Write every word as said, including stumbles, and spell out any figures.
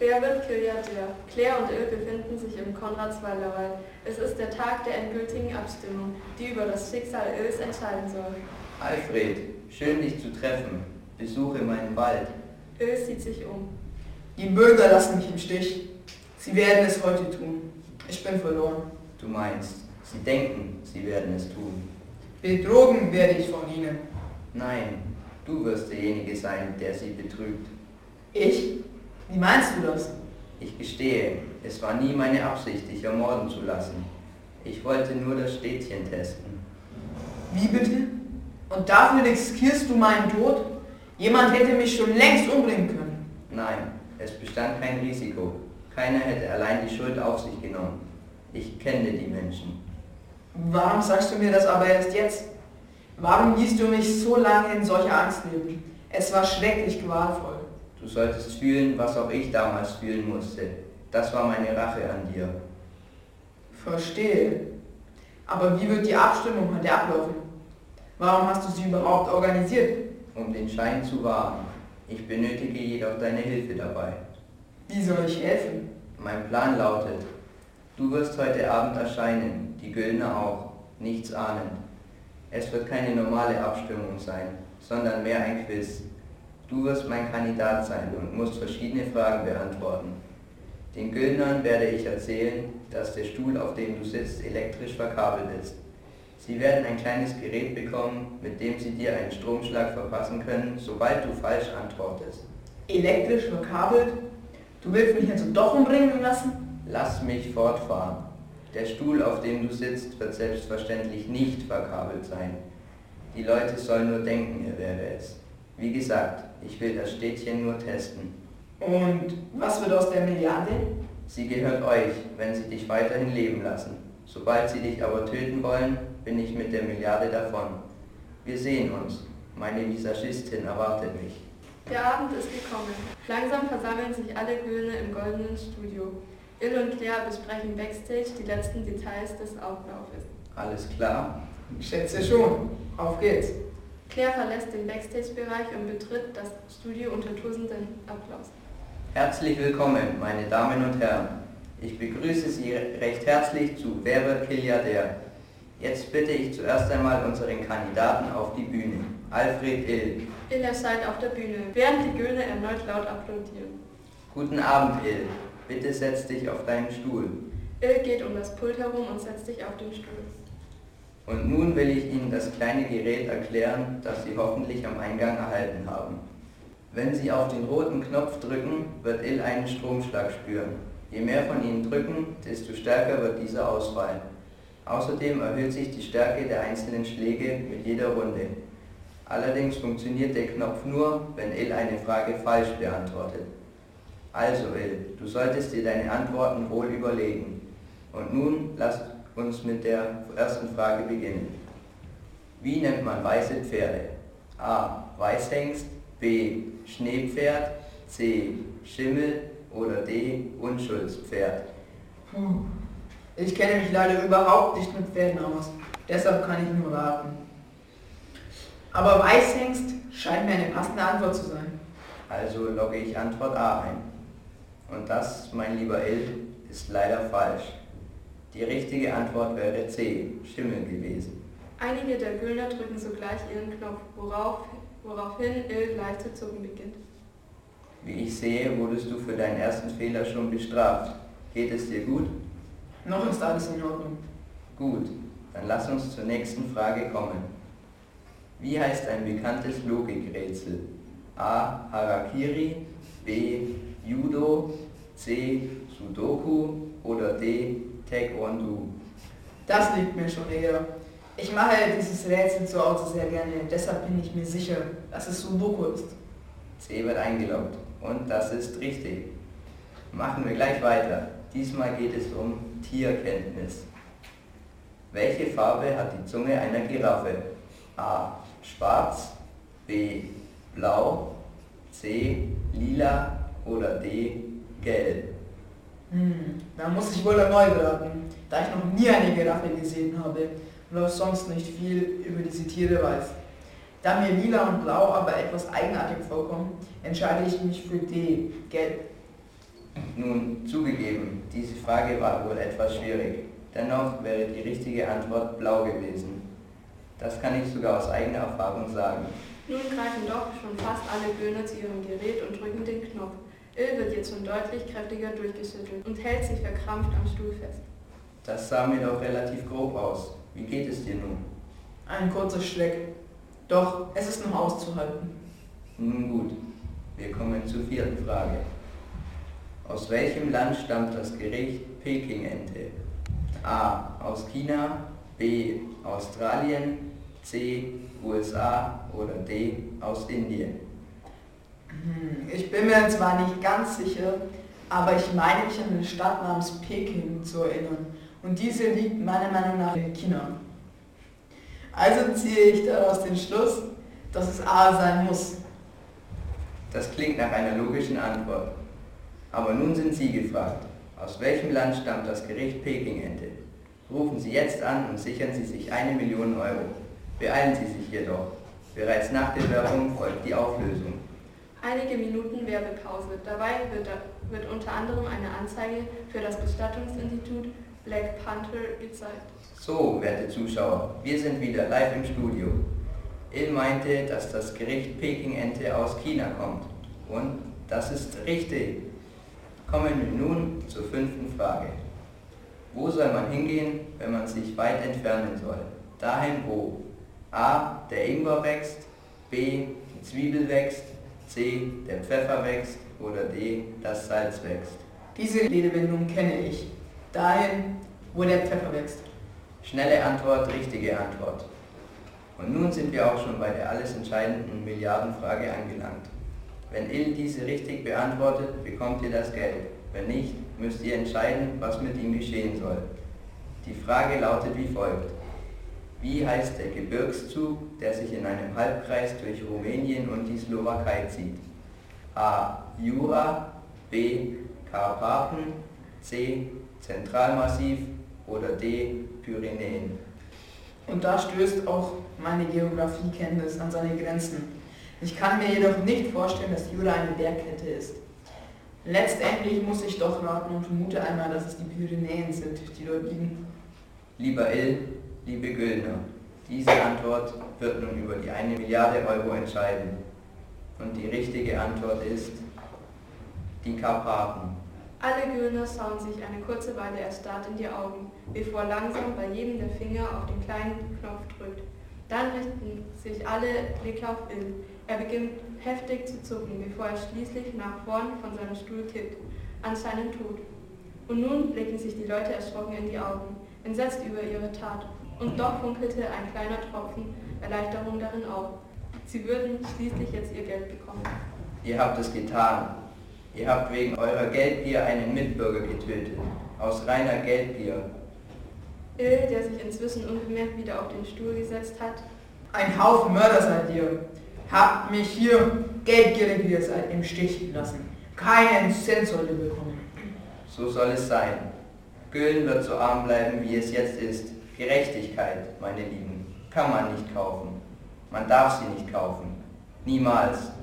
Wer wird Killiader? Claire und Il befinden sich im Konradswalder Wald. Es ist der Tag der endgültigen Abstimmung, die über das Schicksal Ils entscheiden soll. Alfred, schön dich zu treffen. Besuche meinen Wald. Il sieht sich um. Die Bürger lassen mich im Stich. Sie werden es heute tun. Ich bin verloren. Du meinst, sie denken, sie werden es tun. Betrogen werde ich von ihnen. Nein, du wirst derjenige sein, der sie betrügt. Ich? Wie meinst du das? Ich gestehe, es war nie meine Absicht, dich ermorden zu lassen. Ich wollte nur das Städtchen testen. Wie bitte? Und dafür riskierst du meinen Tod? Jemand hätte mich schon längst umbringen können. Nein, es bestand kein Risiko. Keiner hätte allein die Schuld auf sich genommen. Ich kenne die Menschen. Warum sagst du mir das aber erst jetzt? Warum ließt du mich so lange in solcher Angst leben? Es war schrecklich qualvoll. Du solltest fühlen, was auch ich damals fühlen musste. Das war meine Rache an dir. Verstehe. Aber wie wird die Abstimmung heute ablaufen? Warum hast du sie überhaupt organisiert? Um den Schein zu wahren. Ich benötige jedoch deine Hilfe dabei. Wie soll ich helfen? Mein Plan lautet, du wirst heute Abend erscheinen, die Güldner auch, nichts ahnend. Es wird keine normale Abstimmung sein, sondern mehr ein Quiz. Du wirst mein Kandidat sein und musst verschiedene Fragen beantworten. Den Güldnern werde ich erzählen, dass der Stuhl, auf dem du sitzt, elektrisch verkabelt ist. Sie werden ein kleines Gerät bekommen, mit dem sie dir einen Stromschlag verpassen können, sobald du falsch antwortest. Elektrisch verkabelt? Du willst mich also doch umbringen lassen? Lass mich fortfahren. Der Stuhl, auf dem du sitzt, wird selbstverständlich nicht verkabelt sein. Die Leute sollen nur denken, er wäre es. Wie gesagt, ich will das Städtchen nur testen. Und was wird aus der Milliarde? Sie gehört euch, wenn sie dich weiterhin leben lassen. Sobald sie dich aber töten wollen, bin ich mit der Milliarde davon. Wir sehen uns. Meine Visagistin erwartet mich. Der Abend ist gekommen. Langsam versammeln sich alle Güldner im goldenen Studio. Il und Claire besprechen backstage die letzten Details des Auflaufes. Alles klar? Ich schätze schon. Auf geht's. Claire verlässt den Backstage-Bereich und betritt das Studio unter tosenden Applaus. Herzlich willkommen, meine Damen und Herren. Ich begrüße Sie recht herzlich zu Wer wird Killiader? Jetzt bitte ich zuerst einmal unseren Kandidaten auf die Bühne. Alfred Il. Il erscheint auf der Bühne, während die Güldner erneut laut applaudieren. Guten Abend, Il. Bitte setz dich auf deinen Stuhl. Il geht um das Pult herum und setzt sich auf den Stuhl. Und nun will ich Ihnen das kleine Gerät erklären, das Sie hoffentlich am Eingang erhalten haben. Wenn Sie auf den roten Knopf drücken, wird Il einen Stromschlag spüren. Je mehr von Ihnen drücken, desto stärker wird dieser ausfallen. Außerdem erhöht sich die Stärke der einzelnen Schläge mit jeder Runde. Allerdings funktioniert der Knopf nur, wenn Il eine Frage falsch beantwortet. Also Il, du solltest dir deine Antworten wohl überlegen. Und nun lasst uns mit der ersten Frage beginnen. Wie nennt man weiße Pferde? A. Weißhengst, B. Schneepferd, C. Schimmel oder D. Unschuldspferd. Puh. Ich kenne mich leider überhaupt nicht mit Pferden aus, deshalb kann ich nur raten. Aber Weißhengst scheint mir eine passende Antwort zu sein. Also logge ich Antwort A ein. Und das, mein lieber Il, ist leider falsch. Die richtige Antwort wäre C, Schimmel gewesen. Einige der Güldner drücken sogleich ihren Knopf, worauf, woraufhin Il leicht zu zucken beginnt. Wie ich sehe, wurdest du für deinen ersten Fehler schon bestraft. Geht es dir gut? Noch ist alles in Ordnung. Gut, dann lass uns zur nächsten Frage kommen. Wie heißt ein bekanntes Logikrätsel? A. Harakiri, B. Judo, C. Sudoku oder D. Taekwondo? Das liegt mir schon eher. Ich mache dieses Rätsel zu Hause sehr gerne, deshalb bin ich mir sicher, dass es Sudoku ist. C wird eingeloggt und das ist richtig. Machen wir gleich weiter. Diesmal geht es um Tierkenntnis. Welche Farbe hat die Zunge einer Giraffe? A. Schwarz, B. Blau, C. Lila oder D. Gelb? Hm, da muss ich wohl erneut raten, da ich noch nie eine Giraffe gesehen habe und auch sonst nicht viel über diese Tiere weiß. Da mir lila und blau aber etwas eigenartig vorkommen, entscheide ich mich für D, gelb. Nun, zugegeben, diese Frage war wohl etwas schwierig. Dennoch wäre die richtige Antwort blau gewesen. Das kann ich sogar aus eigener Erfahrung sagen. Nun greifen doch schon fast alle Göhner zu ihrem Gerät und drücken den Knopf. Il wird jetzt schon deutlich kräftiger durchgeschüttelt und hält sich verkrampft am Stuhl fest. Das sah mir doch relativ grob aus. Wie geht es dir nun? Ein kurzer Schleck. Doch, es ist noch auszuhalten. Nun gut, wir kommen zur vierten Frage. Aus welchem Land stammt das Gericht Peking-Ente? A. Aus China, B. Australien, C. U S A oder D. Aus Indien? Ich bin mir zwar nicht ganz sicher, aber ich meine mich an eine Stadt namens Peking zu erinnern. Und diese liegt meiner Meinung nach in China. Also ziehe ich daraus den Schluss, dass es A sein muss. Das klingt nach einer logischen Antwort. Aber nun sind Sie gefragt. Aus welchem Land stammt das Gericht Peking-Ente? Rufen Sie jetzt an und sichern Sie sich eine Million Euro. Beeilen Sie sich jedoch. Bereits nach der Werbung folgt die Auflösung. Einige Minuten Werbepause. Dabei wird, wird unter anderem eine Anzeige für das Bestattungsinstitut Black Panther gezeigt. So, werte Zuschauer, wir sind wieder live im Studio. Il meinte, dass das Gericht Peking-Ente aus China kommt. Und das ist richtig. Kommen wir nun zur fünften Frage. Wo soll man hingehen, wenn man sich weit entfernen soll? Dahin wo? A. Der Ingwer wächst, B. Die Zwiebel wächst, C. Der Pfeffer wächst oder D. Das Salz wächst. Diese Redewendung kenne ich. Dahin, wo der Pfeffer wächst. Schnelle Antwort, richtige Antwort. Und nun sind wir auch schon bei der alles entscheidenden Milliardenfrage angelangt. Wenn Il diese richtig beantwortet, bekommt ihr das Geld. Wenn nicht, müsst ihr entscheiden, was mit ihm geschehen soll. Die Frage lautet wie folgt. Wie heißt der Gebirgszug, der sich in einem Halbkreis durch Rumänien und die Slowakei zieht? A. Jura, B. Karpaten, C. Zentralmassiv oder D. Pyrenäen? Und da stößt auch meine Geografiekenntnis an seine Grenzen. Ich kann mir jedoch nicht vorstellen, dass Jura eine Bergkette ist. Letztendlich muss ich doch raten und vermute einmal, dass es die Pyrenäen sind, die dort liegen. Lieber Il, liebe Güllner, diese Antwort wird nun über die eine Milliarde Euro entscheiden. Und die richtige Antwort ist die Karpaten. Alle Göhner schauen sich eine kurze Weile erstarrt in die Augen, bevor langsam bei jedem der Finger auf den kleinen Knopf drückt. Dann richten sich alle Blicke auf Il. Er beginnt heftig zu zucken, bevor er schließlich nach vorn von seinem Stuhl kippt, an seinen Tod. Und nun blicken sich die Leute erschrocken in die Augen, entsetzt über ihre Tat. Und doch funkelte ein kleiner Tropfen Erleichterung darin auf. Sie würden schließlich jetzt ihr Geld bekommen. Ihr habt es getan. Ihr habt wegen eurer Geldgier einen Mitbürger getötet. Aus reiner Geldgier. Il, der sich inzwischen unbemerkt wieder auf den Stuhl gesetzt hat. Ein Haufen Mörder seid ihr. Habt mich hier, geldgierig wie ihr seid, im Stich gelassen. Keinen Cent sollt ihr bekommen. So soll es sein. Güllen wird so arm bleiben, wie es jetzt ist. Gerechtigkeit, meine Lieben, kann man nicht kaufen. Man darf sie nicht kaufen. Niemals.